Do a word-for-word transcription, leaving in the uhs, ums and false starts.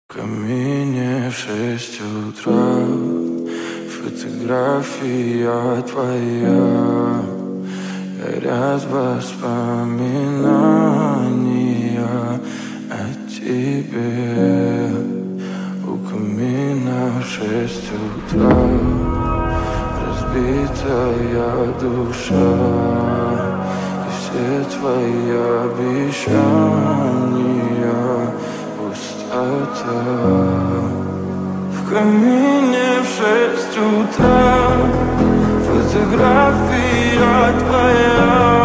В камине в шесть утра, фотография твоя, горят воспоминания о тебе. У камина в шесть утра, разбитая душа, и все твои обещания пустота. В камине в шесть утра, фотография твоя,